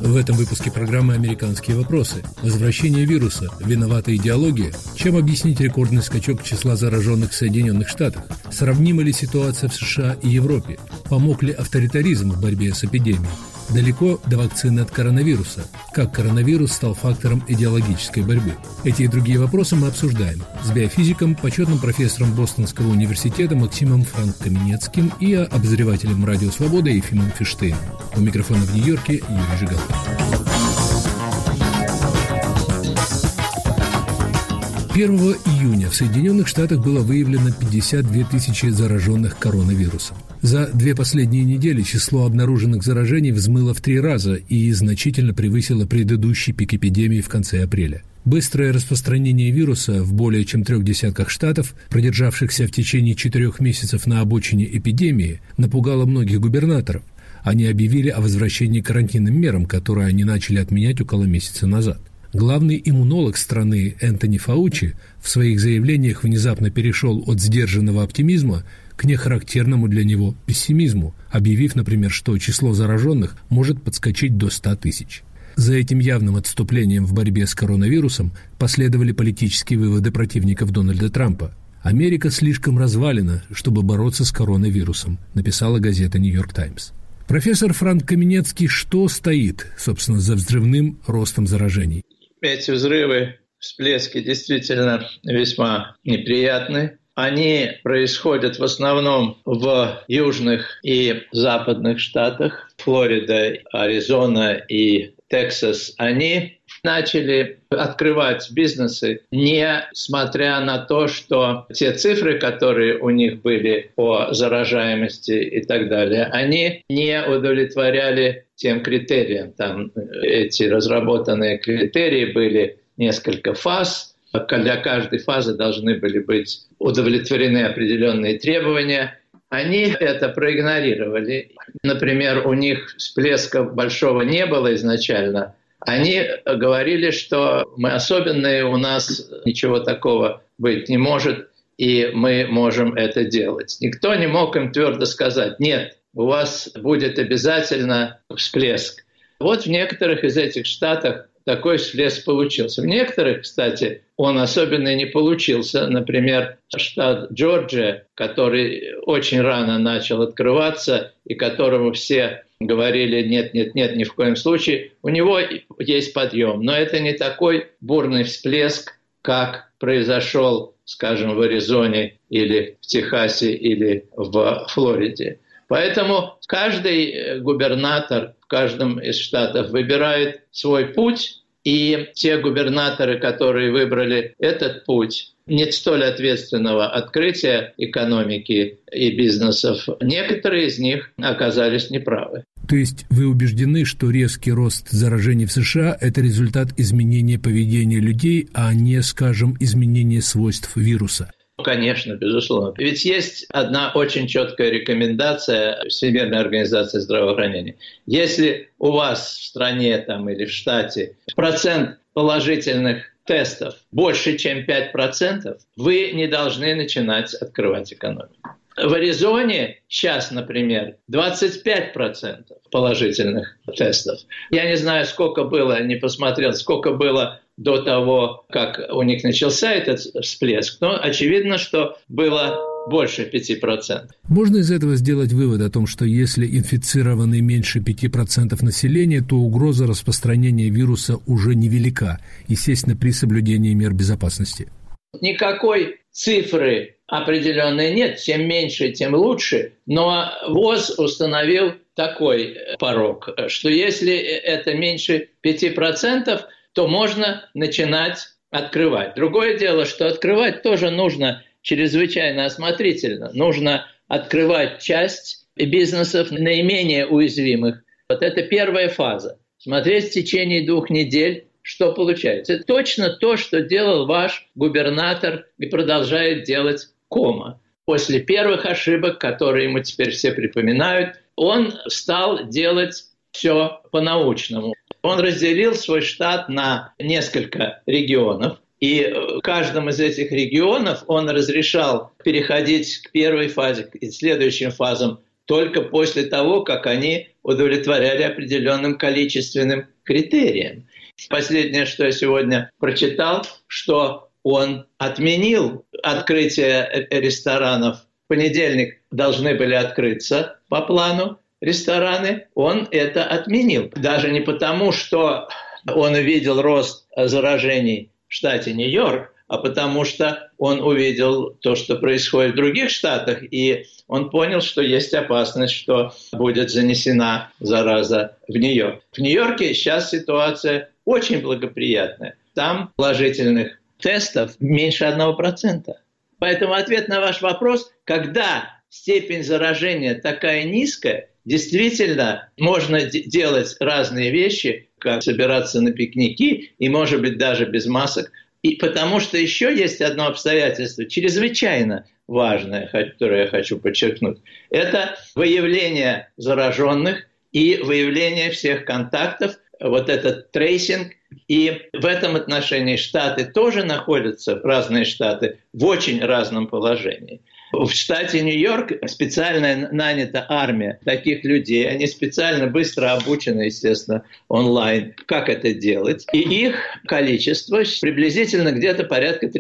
В этом выпуске программы «Американские вопросы». Возвращение вируса. Виновата идеология? Чем объяснить рекордный скачок числа зараженных в Соединенных Штатах? Сравнима ли ситуация в США и Европе? Помог ли авторитаризм в борьбе с эпидемией? Далеко до вакцины от коронавируса. Как коронавирус стал фактором идеологической борьбы? Эти и другие вопросы мы обсуждаем с биофизиком, почетным профессором Бостонского университета Максимом Франк-Каменецким и обозревателем «Радио Свобода» Ефимом Фиштейном. У микрофона в Нью-Йорке Юрий Жигалов. 1 июня в Соединенных Штатах было выявлено 52 тысячи зараженных коронавирусом. За 2 последние недели число обнаруженных заражений взмыло в 3 раза и значительно превысило предыдущий пик эпидемии в конце апреля. Быстрое распространение вируса в более чем 3 десятках штатов, продержавшихся в течение 4 месяцев на обочине эпидемии, напугало многих губернаторов. Они объявили о возвращении к карантинным мерам, которые они начали отменять около месяца назад. Главный иммунолог страны Энтони Фаучи в своих заявлениях внезапно перешел от сдержанного оптимизма к нехарактерному для него пессимизму, объявив, например, что число зараженных может подскочить до 100 тысяч. За этим явным отступлением в борьбе с коронавирусом последовали политические выводы противников Дональда Трампа. «Америка слишком развалена, чтобы бороться с коронавирусом», написала газета «Нью-Йорк Таймс». Профессор Франк-Каменецкий, что стоит, собственно, за взрывным ростом заражений? Эти взрывы, всплески действительно весьма неприятны. Они происходят в основном в южных и западных штатах. Флорида, Аризона и Техас. Они начали открывать бизнесы, несмотря на то, что те цифры, которые у них были по заражаемости и так далее, они не удовлетворяли тем критериям. Там эти разработанные критерии были несколько фаз. Для каждой фазы должны были быть удовлетворены определенные требования. Они это проигнорировали. Например, у них всплеска большого не было изначально. Они говорили, что мы особенные, у нас ничего такого быть не может, и мы можем это делать. Никто не мог им твердо сказать: нет, у вас будет обязательно всплеск. Вот в некоторых из этих штатах такой всплеск получился. В некоторых, кстати, он особенно не получился. Например, штат Джорджия, который очень рано начал открываться и которому все говорили: нет, ни в коем случае. У него есть подъем, но это не такой бурный всплеск, как произошел, скажем, в Аризоне или в Техасе или в Флориде. Поэтому каждый губернатор в каждом из штатов выбирает свой путь, и те губернаторы, которые выбрали этот путь, не столь ответственного открытия экономики и бизнесов, некоторые из них оказались неправы. То есть вы убеждены, что резкий рост заражений в США – это результат изменения поведения людей, а не, скажем, изменения свойств вируса? Конечно, безусловно. Ведь есть одна очень четкая рекомендация Всемирной организации здравоохранения. Если у вас в стране там, или в штате процент положительных тестов больше, чем 5%, вы не должны начинать открывать экономику. В Аризоне сейчас, например, 25% положительных тестов. Я не знаю, сколько было, не посмотрел, сколько было до того, как у них начался этот всплеск, но очевидно, что было больше 5%. Можно из этого сделать вывод о том, что если инфицированы меньше 5% населения, то угроза распространения вируса уже невелика, естественно, при соблюдении мер безопасности? Никакой цифры определенной нет, чем меньше, тем лучше, но ВОЗ установил такой порог, что если это меньше 5%, то можно начинать открывать. Другое дело, что открывать тоже нужно чрезвычайно осмотрительно. Нужно открывать часть бизнесов наименее уязвимых. Вот это первая фаза. Смотреть в течение 2 недель, что получается. Это точно то, что делал ваш губернатор и продолжает делать Кома. После первых ошибок, которые ему теперь все припоминают, он стал делать все по-научному. Он разделил свой штат на несколько регионов, и в каждом из этих регионов он разрешал переходить к первой фазе, к следующим фазам только после того, как они удовлетворяли определенным количественным критериям. Последнее, что я сегодня прочитал, что он отменил открытие ресторанов. В понедельник должны были открыться по плану рестораны, он это отменил. Даже не потому, что он увидел рост заражений в штате Нью-Йорк, а потому что он увидел то, что происходит в других штатах, и он понял, что есть опасность, что будет занесена зараза в Нью-Йорк. В Нью-Йорке сейчас ситуация очень благоприятная. Там положительных тестов меньше 1%. Поэтому ответ на ваш вопрос, когда степень заражения такая низкая, действительно можно делать разные вещи, как собираться на пикники и, может быть, даже без масок. И потому что еще есть одно обстоятельство, чрезвычайно важное, которое я хочу подчеркнуть. Это выявление зараженных и выявление всех контактов, вот этот трейсинг. И в этом отношении штаты тоже находятся, разные штаты, в очень разном положении. В штате Нью-Йорк специально нанята армия таких людей. Они специально быстро обучены, естественно, онлайн, как это делать. И их количество приблизительно где-то порядка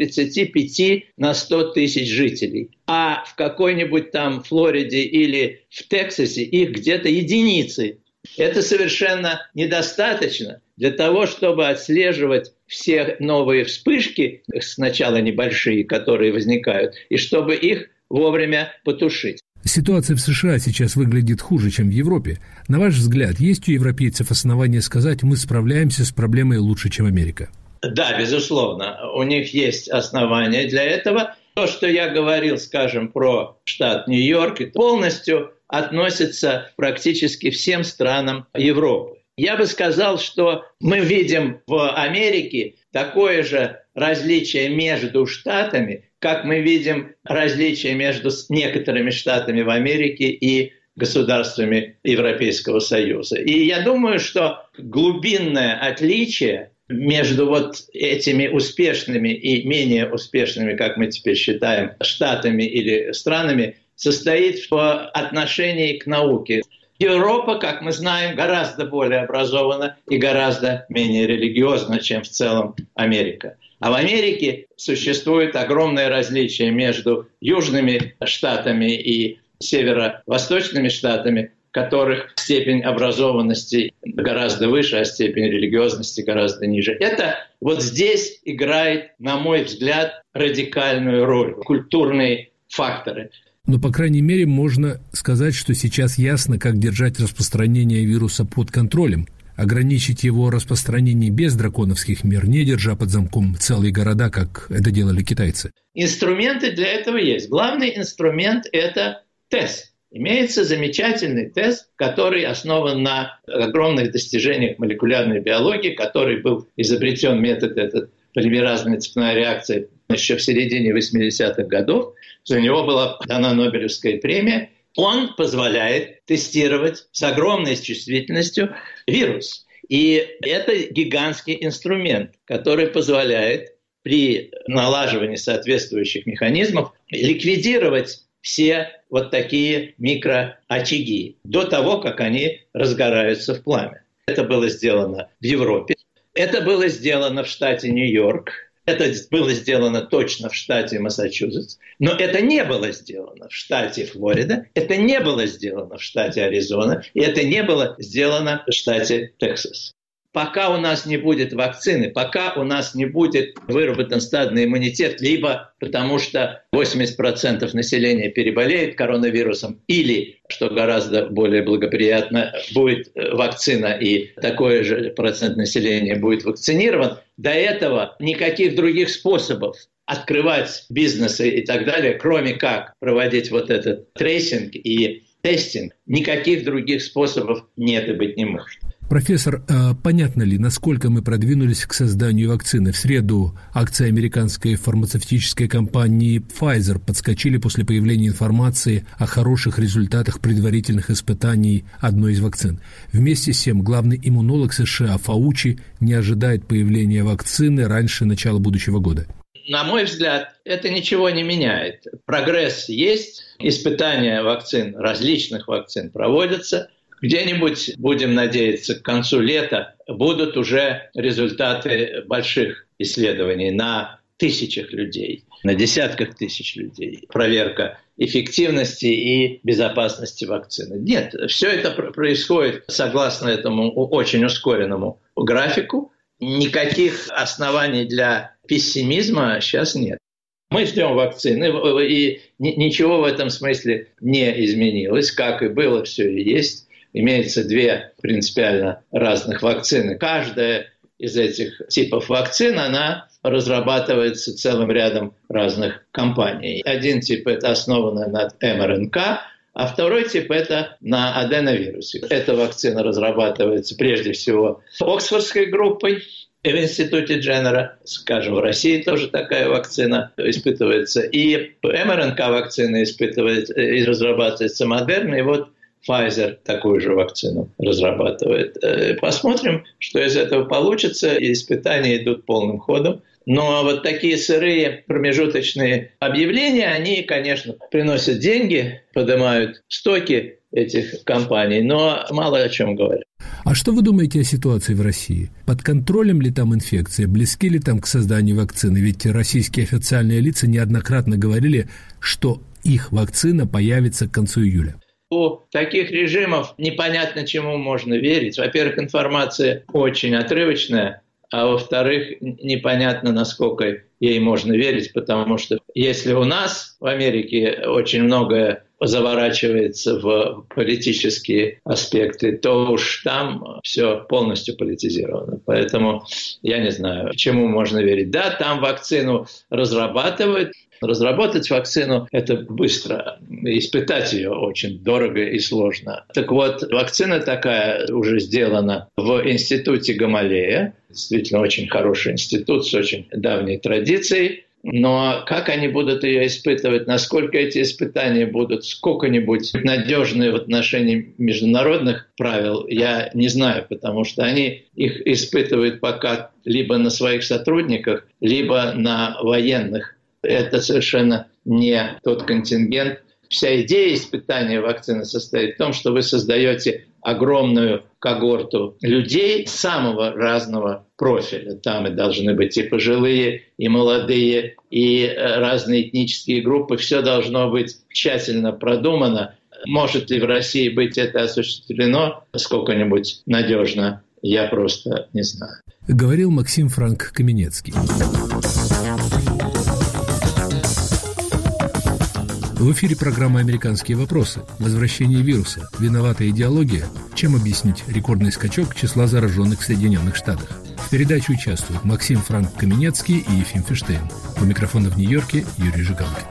35 на 100 тысяч жителей. А в какой-нибудь там Флориде или в Тексасе их где-то единицы. Это совершенно недостаточно для того, чтобы отслеживать все новые вспышки, сначала небольшие, которые возникают, и чтобы их вовремя потушить. Ситуация в США сейчас выглядит хуже, чем в Европе. На ваш взгляд, есть у европейцев основания сказать, мы справляемся с проблемой лучше, чем Америка? Да, безусловно. У них есть основания для этого. То, что я говорил, скажем, про штат Нью-Йорк, полностью относится практически всем странам Европы. Я бы сказал, что мы видим в Америке такое же различие между штатами, как мы видим различия между некоторыми штатами в Америке и государствами Европейского Союза. И я думаю, что глубинное отличие между вот этими успешными и менее успешными, как мы теперь считаем, штатами или странами, состоит в отношении к науке. Европа, как мы знаем, гораздо более образована и гораздо менее религиозна, чем в целом Америка. А в Америке существует огромное различие между южными штатами и северо-восточными штатами, в которых степень образованности гораздо выше, а степень религиозности гораздо ниже. Это вот здесь играет, на мой взгляд, радикальную роль. Культурные факторы. Но, по крайней мере, можно сказать, что сейчас ясно, как держать распространение вируса под контролем, ограничить его распространение без драконовских мер, не держа под замком целые города, как это делали китайцы. Инструменты для этого есть. Главный инструмент – это тест. Имеется замечательный тест, который основан на огромных достижениях молекулярной биологии, который был изобретен метод этот полимеразная цепная реакция еще в середине 80-х годов. За него была дана Нобелевская премия. Он позволяет тестировать с огромной чувствительностью вирус. И это гигантский инструмент, который позволяет при налаживании соответствующих механизмов ликвидировать все вот такие микроочаги до того, как они разгораются в пламя. Это было сделано в Европе. Это было сделано в штате Нью-Йорк. Это было сделано точно в штате Массачусетс. Но это не было сделано в штате Флорида. Это не было сделано в штате Аризона. И это не было сделано в штате Тексас. Пока у нас не будет вакцины, пока у нас не будет выработан стадный иммунитет, либо потому что 80% населения переболеет коронавирусом, или, что гораздо более благоприятно, будет вакцина и такой же процент населения будет вакцинирован, до этого никаких других способов открывать бизнесы и так далее, кроме как проводить вот этот трейсинг и тестинг, никаких других способов нет и быть не может. Профессор, понятно ли, насколько мы продвинулись к созданию вакцины? В среду акции американской фармацевтической компании Pfizer подскочили после появления информации о хороших результатах предварительных испытаний одной из вакцин. Вместе с тем, главный иммунолог США Фаучи не ожидает появления вакцины раньше начала будущего года. на мой взгляд, это ничего не меняет. Прогресс есть, испытания вакцин, различных вакцин проводятся. Где-нибудь, будем надеяться, к концу лета будут уже результаты больших исследований на тысячах людей, на десятках тысяч людей. Проверка эффективности и безопасности вакцины. Нет, все это происходит согласно этому очень ускоренному графику. Никаких оснований для пессимизма сейчас нет. Мы ждем вакцины, и ничего в этом смысле не изменилось. Как и было, все и есть. Имеется две принципиально разных вакцины. Каждая из этих типов вакцин, она разрабатывается целым рядом разных компаний. Один тип – это основано на МРНК, а второй тип – это на аденовирусе. Эта вакцина разрабатывается прежде всего Оксфордской группой в институте Дженнера. Скажем, в России тоже такая вакцина испытывается. И МРНК-вакцина испытывается и разрабатывается Модерна. И вот Pfizer такую же вакцину разрабатывает. Посмотрим, что из этого получится. Испытания идут полным ходом. Но вот такие сырые промежуточные объявления, они, конечно, приносят деньги, поднимают стоки этих компаний, но мало о чем говорят. А что вы думаете о ситуации в России? Под контролем ли там инфекция? Близки ли там к созданию вакцины? Ведь российские официальные лица неоднократно говорили, что их вакцина появится к концу июля. У таких режимов непонятно, чему можно верить. Во-первых, информация очень отрывочная, а во-вторых, непонятно, насколько ей можно верить, потому что если у нас в Америке очень многое заворачивается в политические аспекты, то уж там все полностью политизировано. Поэтому я не знаю, чему можно верить. Да, там вакцину разрабатывают. Разработать вакцину – это быстро, испытать ее очень дорого и сложно. Так вот, вакцина такая уже сделана в институте Гамалея. Действительно, очень хороший институт с очень давней традицией. Но как они будут ее испытывать, насколько эти испытания будут сколько-нибудь надежны в отношении международных правил, я не знаю, потому что они их испытывают пока либо на своих сотрудниках, либо на военных. Это совершенно не тот контингент. Вся идея испытания вакцины состоит в том, что вы создаете огромную когорту людей самого разного профиля. Там и должны быть и пожилые, и молодые, и разные этнические группы. Все должно быть тщательно продумано. Может ли в России быть это осуществлено сколько-нибудь надежно, я просто не знаю. Говорил Максим Франк Каменецкий. В эфире программа «Американские вопросы». Возвращение вируса. Виновата идеология? Чем объяснить рекордный скачок числа зараженных в Соединенных Штатах? В передаче участвуют Максим Франк Каменецкий и Ефим Фиштейн. У микрофона в Нью-Йорке Юрий Жигалкин.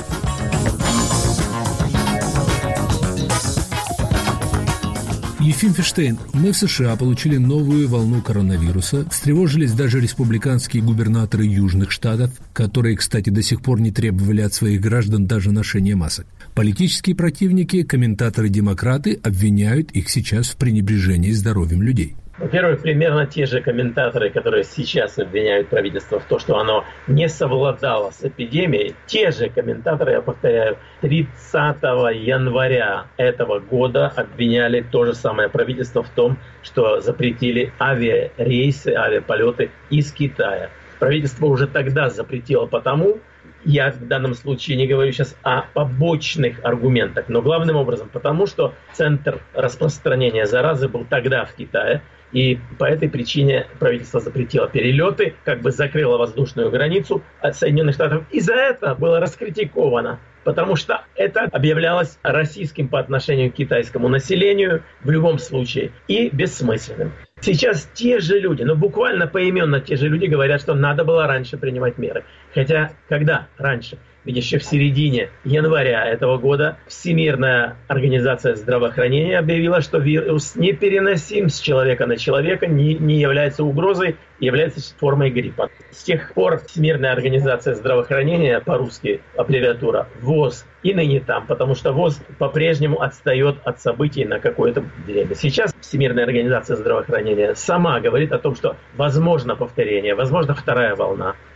Ефим Фиштейн, мы в США получили новую волну коронавируса. Встревожились даже республиканские губернаторы южных штатов, которые, кстати, до сих пор не требовали от своих граждан даже ношения масок. Политические противники, комментаторы-демократы обвиняют их сейчас в пренебрежении здоровьем людей. Во-первых, примерно те же комментаторы, которые сейчас обвиняют правительство в том, что оно не совладало с эпидемией, те же комментаторы, я повторяю, 30 января этого года обвиняли то же самое правительство в том, что запретили авиарейсы, авиаполеты из Китая. Правительство уже тогда запретило потому, я в данном случае не говорю сейчас о побочных аргументах, но главным образом потому, что центр распространения заразы был тогда в Китае, и по этой причине правительство запретило перелеты, как бы закрыло воздушную границу от Соединенных Штатов. И за это было раскритиковано, потому что это объявлялось российским по отношению к китайскому населению в любом случае и бессмысленным. Сейчас те же люди, буквально поименно те же люди говорят, что надо было раньше принимать меры. Хотя, когда раньше? Ведь еще в середине января этого года Всемирная организация здравоохранения объявила, что вирус непереносим с человека на человека, не является угрозой, является формой гриппа. С тех пор Всемирная организация здравоохранения, по-русски аббревиатура ВОЗ, и ныне там, потому что ВОЗ по-прежнему отстает от событий на какое-то время. Сейчас Всемирная организация здравоохранения сама говорит о том, что возможно повторение, возможно вторая волна.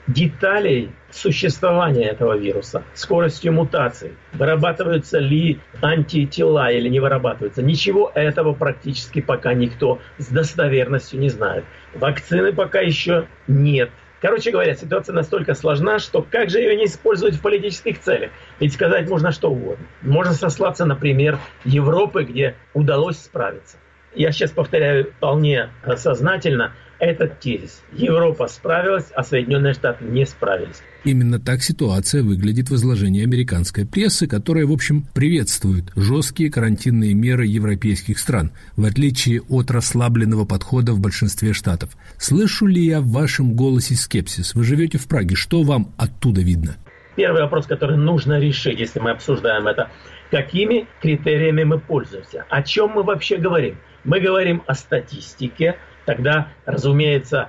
деталей существования этого вируса, скоростью мутаций, вырабатываются ли антитела или не вырабатываются. Ничего этого практически пока никто с достоверностью не знает. Вакцины пока еще нет. Короче говоря, ситуация настолько сложна, что как же ее не использовать в политических целях? Ведь сказать можно что угодно. Можно сослаться на пример Европы, где удалось справиться. Я сейчас повторяю вполне сознательно этот тезис. Европа справилась, а Соединенные Штаты не справились. Именно так ситуация выглядит в изложении американской прессы, которая, в общем, приветствует жесткие карантинные меры европейских стран, в отличие от расслабленного подхода в большинстве штатов. Слышу ли я в вашем голосе скепсис? Вы живете в Праге. Что вам оттуда видно? Первый вопрос, который нужно решить, если мы обсуждаем это, какими критериями мы пользуемся? О чем мы вообще говорим? Мы говорим о статистике. Тогда, разумеется,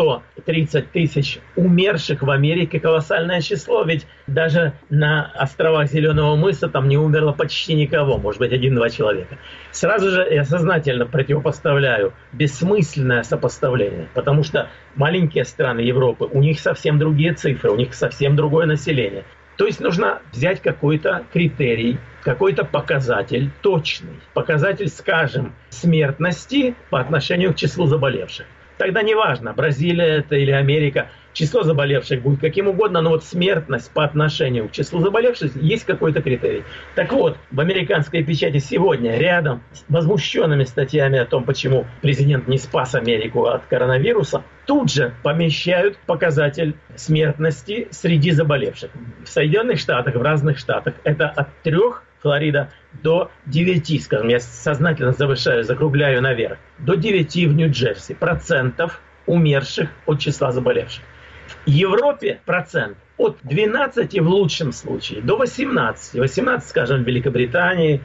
130 тысяч умерших в Америке – колоссальное число. Ведь даже на островах Зеленого мыса там не умерло почти никого, может быть, 1-2 человека. Сразу же я сознательно противопоставляю бессмысленное сопоставление, потому что маленькие страны Европы, у них совсем другие цифры, у них совсем другое население. То есть нужно взять какой-то критерий, какой-то показатель точный. Показатель, скажем, смертности по отношению к числу заболевших. Тогда неважно, Бразилия это или Америка, число заболевших будет каким угодно, но вот смертность по отношению к числу заболевших есть какой-то критерий. Так вот, в американской печати сегодня рядом с возмущенными статьями о том, почему президент не спас Америку от коронавируса, тут же помещают показатель смертности среди заболевших. В Соединенных Штатах, в разных штатах это от 3, Флорида, до 9, скажем, я сознательно завышаю, закругляю наверх, до 9 в Нью-Джерси процентов умерших от числа заболевших. В Европе процент от 12 в лучшем случае до 18. 18, скажем, в Великобритании,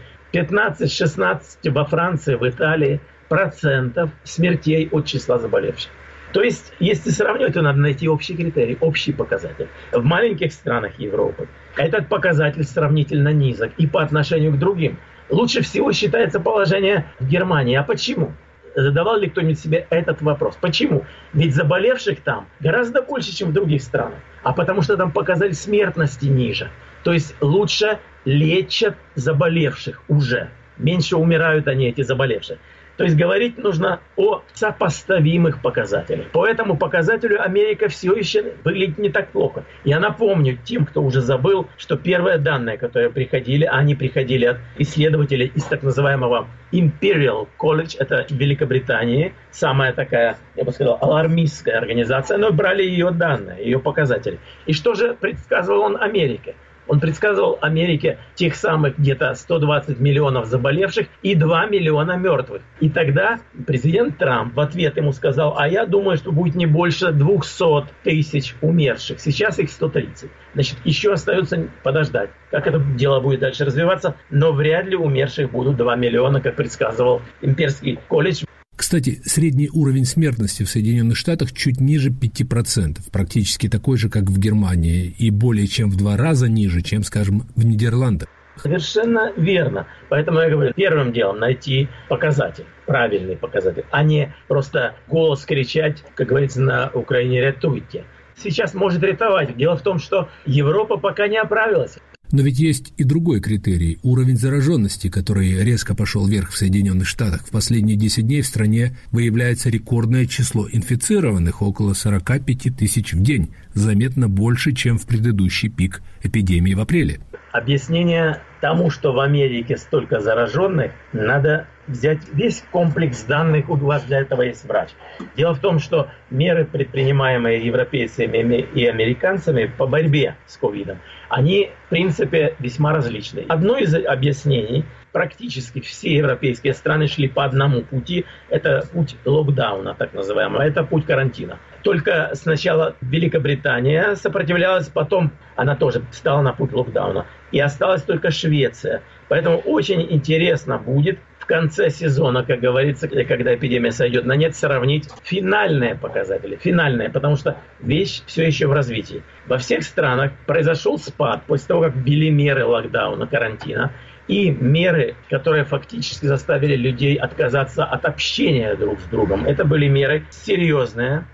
15-16 во Франции, в Италии процентов смертей от числа заболевших. То есть, если сравнивать, то надо найти общий критерий, общий показатель. В маленьких странах Европы этот показатель сравнительно низок и по отношению к другим. Лучше всего считается положение в Германии. А почему? Задавал ли кто-нибудь себе этот вопрос? Почему? Ведь заболевших там гораздо больше, чем в других странах. А потому что там показатель смертности ниже. То есть лучше лечат заболевших уже. Меньше умирают они, эти заболевшие. То есть говорить нужно о сопоставимых показателях. По этому показателю Америка все еще выглядит не так плохо. Я напомню тем, кто уже забыл, что первые данные, которые приходили, они приходили от исследователей из так называемого Imperial College, это в Великобритании, самая такая, я бы сказал, алармистская организация, но брали ее данные, ее показатели. И что же предсказывал он Америке? Он предсказывал Америке тех самых где-то 120 миллионов заболевших и 2 миллиона мертвых. И тогда президент Трамп в ответ ему сказал: а я думаю, что будет не больше 200 тысяч умерших. Сейчас их 130. Значит, еще остается подождать, как это дело будет дальше развиваться. Но вряд ли умерших будут 2 миллиона, как предсказывал Имперский колледж. Кстати, средний уровень смертности в Соединенных Штатах чуть ниже 5%, практически такой же, как в Германии, и более чем в 2 раза ниже, чем, скажем, в Нидерландах. Совершенно верно. Поэтому я говорю, первым делом найти показатель, правильный показатель, а не просто голос кричать, как говорится на Украине, рятуйте. Сейчас может рятовать. Дело в том, что Европа пока не оправилась. Но ведь есть и другой критерий – уровень зараженности, который резко пошел вверх в Соединенных Штатах. В последние 10 дней в стране выявляется рекордное число инфицированных – около 45 тысяч в день, заметно больше, чем в предыдущий пик эпидемии в апреле. Объяснение тому, что в Америке столько зараженных, надо взять весь комплекс данных, у вас для этого есть врач. Дело в том, что меры, предпринимаемые европейцами и американцами по борьбе с ковидом, они, в принципе, весьма различны. Одно из объяснений: практически все европейские страны шли по одному пути. Это путь локдауна, так называемого. Это путь карантина. Только сначала Великобритания сопротивлялась, потом она тоже встала на путь локдауна. И осталась только Швеция. Поэтому очень интересно будет в конце сезона, как говорится, когда эпидемия сойдет на нет, сравнить финальные показатели. Финальные, потому что вещь все еще в развитии. Во всех странах произошел спад после того, как ввели меры локдауна, карантина. И меры, которые фактически заставили людей отказаться от общения друг с другом. Это были меры серьезные,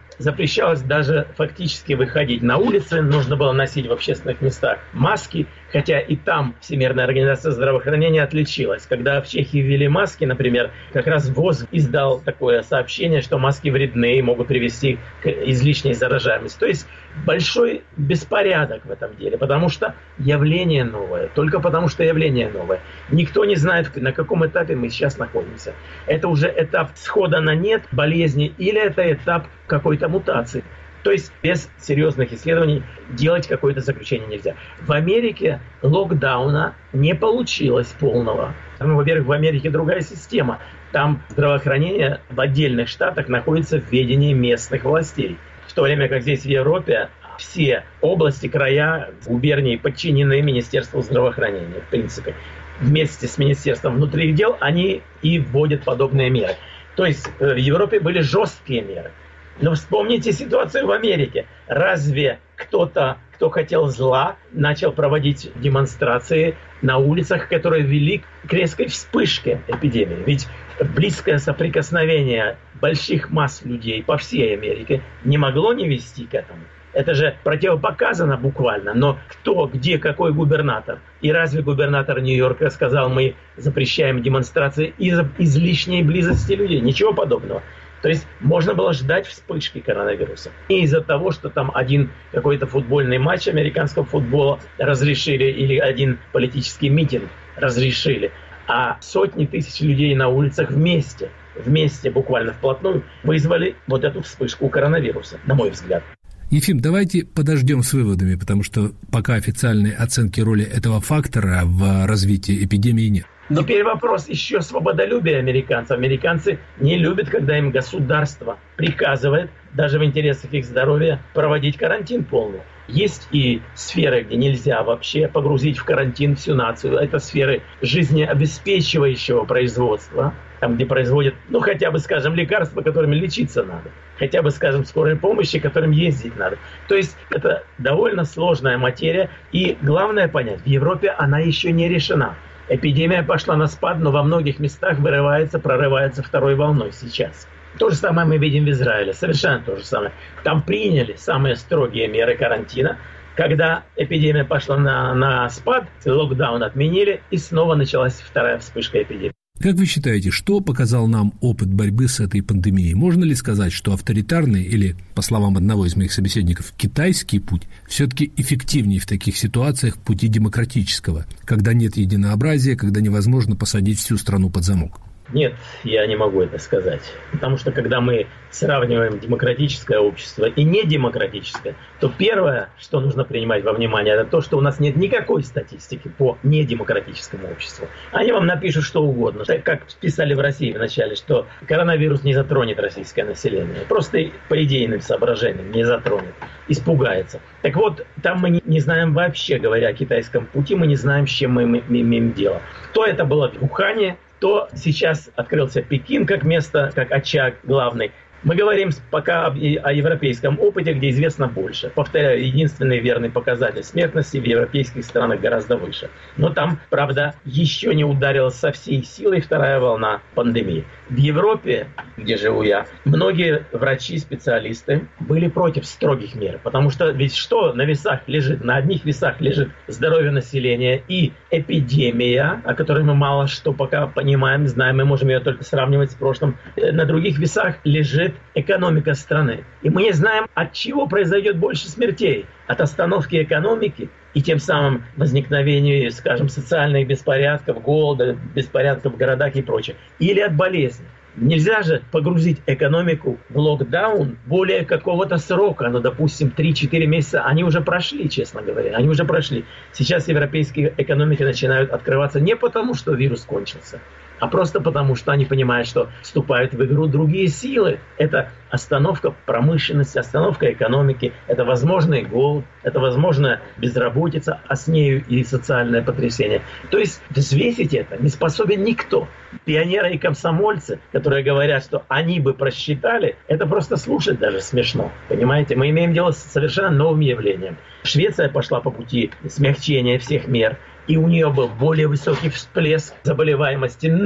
запрещалось даже фактически выходить на улицы, нужно было носить в общественных местах маски, хотя и там Всемирная организация здравоохранения отличилась. Когда в Чехии ввели маски, например, как раз ВОЗ издал такое сообщение, что маски вредны и могут привести к излишней заражаемости. То есть большой беспорядок в этом деле, потому что явление новое, только потому что явление новое. Никто не знает, на каком этапе мы сейчас находимся. Это уже этап схода на нет болезни или это этап какой-то мутации. То есть без серьезных исследований делать какое-то заключение нельзя. В Америке локдауна не получилось полного. Во-первых, в Америке другая система. Там здравоохранение в отдельных штатах находится в ведении местных властей. В то время как здесь в Европе все области, края, губернии подчинены Министерству здравоохранения, в принципе. Вместе с Министерством внутренних дел они и вводят подобные меры. То есть в Европе были жесткие меры. Но вспомните ситуацию в Америке. Разве кто-то, кто хотел зла, начал проводить демонстрации на улицах, которые вели к резкой вспышке эпидемии? Ведь близкое соприкосновение больших масс людей по всей Америке не могло не вести к этому. Это же противопоказано буквально. Но кто, где, какой губернатор? И разве губернатор Нью-Йорка сказал, мы запрещаем демонстрации из-за излишней близости людей? Ничего подобного. То есть можно было ждать вспышки коронавируса. Не из-за того, что там один какой-то футбольный матч американского футбола разрешили или один политический митинг разрешили, а сотни тысяч людей на улицах вместе буквально вплотную вызвали вот эту вспышку коронавируса, на мой взгляд. Ефим, давайте подождем с выводами, потому что пока официальной оценки роли этого фактора в развитии эпидемии нет. Теперь вопрос еще свободолюбия американцев. Американцы не любят, когда им государство приказывает, даже в интересах их здоровья, проводить карантин полный. Есть и сферы, где нельзя вообще погрузить в карантин всю нацию. Это сферы жизнеобеспечивающего производства, там, где производят, хотя бы, скажем, лекарства, которыми лечиться надо. Хотя бы, скажем, скорой помощи, которым ездить надо. То есть это довольно сложная материя. И главное понять, в Европе она еще не решена. Эпидемия пошла на спад, но во многих местах прорывается второй волной сейчас. То же самое мы видим в Израиле, совершенно то же самое. Там приняли самые строгие меры карантина. Когда эпидемия пошла на спад, локдаун отменили, и снова началась вторая вспышка эпидемии. Как вы считаете, что показал нам опыт борьбы с этой пандемией? Можно ли сказать, что авторитарный или, по словам одного из моих собеседников, китайский путь все-таки эффективнее в таких ситуациях пути демократического, когда нет единообразия, когда невозможно посадить всю страну под замок? Нет, я не могу это сказать. Потому что когда мы сравниваем демократическое общество и недемократическое, то первое, что нужно принимать во внимание, это то, что у нас нет никакой статистики по недемократическому обществу. Они вам напишут что угодно. Как писали в России вначале, что коронавирус не затронет российское население. Просто по идейным соображениям не затронет. Испугается. Так вот, там мы не знаем вообще, говоря о китайском пути, мы не знаем, с чем мы имеем дело. То это было в Ухане, то сейчас открылся Пекин как место, как очаг главный. Мы говорим пока о европейском опыте, где известно больше. Повторяю, единственный верный показатель смертности в европейских странах гораздо выше. Но там, правда, еще не ударила со всей силой вторая волна пандемии. В Европе, где живу я, многие врачи, специалисты были против строгих мер. Потому что ведь что на весах лежит? На одних весах лежит здоровье населения и эпидемия, о которой мы мало что пока понимаем, знаем, мы можем ее только сравнивать с прошлым. На других весах лежит экономика страны. И мы не знаем, от чего произойдет больше смертей. От остановки экономики и тем самым возникновению, скажем, социальных беспорядков, голода, беспорядков в городах и прочее. Или от болезни. Нельзя же погрузить экономику в локдаун более какого-то срока. Допустим, 3-4 месяца. Они уже прошли, честно говоря. Они уже прошли. Сейчас европейские экономики начинают открываться не потому, что вирус кончился, а просто потому, что они понимают, что вступают в игру другие силы. Это остановка промышленности, остановка экономики, это возможный голод, это возможная безработица, а с нею и социальное потрясение. То есть взвесить это не способен никто. Пионеры и комсомольцы, которые говорят, что они бы просчитали, это просто слушать даже смешно. Понимаете, мы имеем дело с совершенно новым явлением. Швеция пошла по пути смягчения всех мер, и у нее был более высокий всплеск заболеваемости, но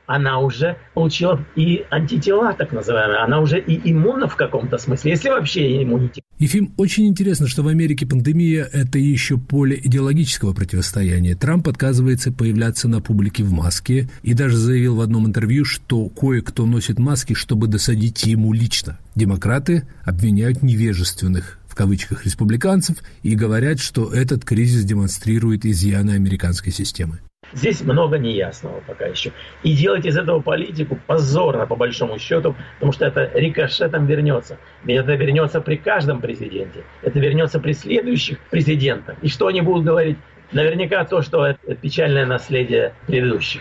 она уже получила и антитела, так называемые, она уже и иммунна в каком-то смысле, если вообще иммунитет. Ефим, очень интересно, что в Америке пандемия – это еще поле идеологического противостояния. Трамп отказывается появляться на публике в маске и даже заявил в одном интервью, что кое-кто носит маски, чтобы досадить ему лично. Демократы обвиняют невежественных, в кавычках, республиканцев и говорят, что этот кризис демонстрирует изъяны американской системы. Здесь много неясного пока еще. И делать из этого политику позорно, по большому счету, потому что это рикошетом вернется. Ведь это вернется при каждом президенте. Это вернется при следующих президентах. И что они будут говорить? Наверняка то, что это печальное наследие предыдущих.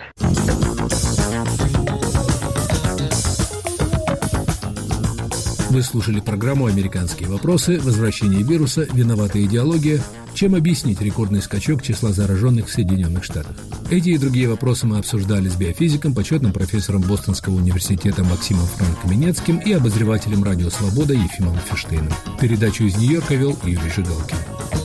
Вы слушали программу «Американские вопросы. Возвращение вируса. Виновата идеология. Чем объяснить рекордный скачок числа зараженных в Соединенных Штатах?» Эти и другие вопросы мы обсуждали с биофизиком, почетным профессором Бостонского университета Максимом Франко-Каменецким и обозревателем «Радио Свобода» Ефимом Фиштейном. Передачу из Нью-Йорка вел Юрий Жигалкин.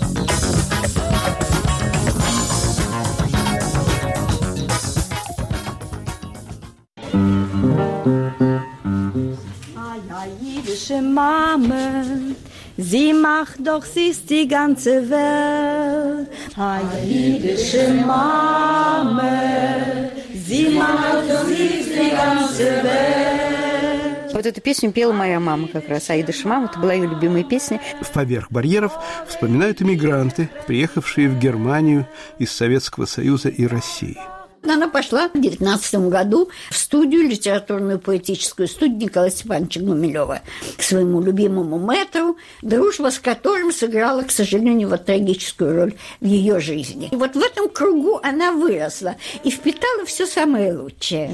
Mama, sie macht doch süß die ganze Welt. Ah, jüdische Mama, sie macht doch süß die ganze Welt. Вот эту песню пела моя мама как раз, Аида Шимам, это была ее любимая песня. «Поверх барьеров» вспоминают иммигранты, приехавшие в Германию из Советского Союза и России. Она пошла в 19 году в студию, литературную поэтическую студию Николая Степановича Гумилева к своему любимому мэтру, дружба с которым сыграла, к сожалению, вот трагическую роль в ее жизни. И вот в этом кругу она выросла и впитала все самое лучшее.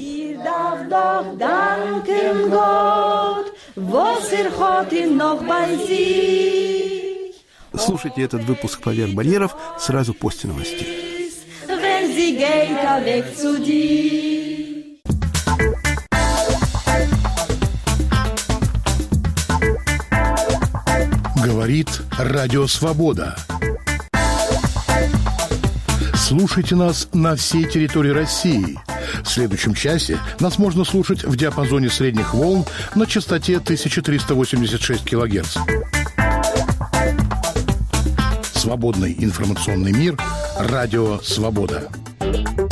Слушайте этот выпуск «Поверх барьеров» сразу после новостей. Sie geht weg zu dir. Говорит Радио Свобода. Слушайте нас на всей территории России. В следующем часе нас можно слушать в диапазоне средних волн на частоте 1386 кГц. Свободный информационный мир. Радио Свобода.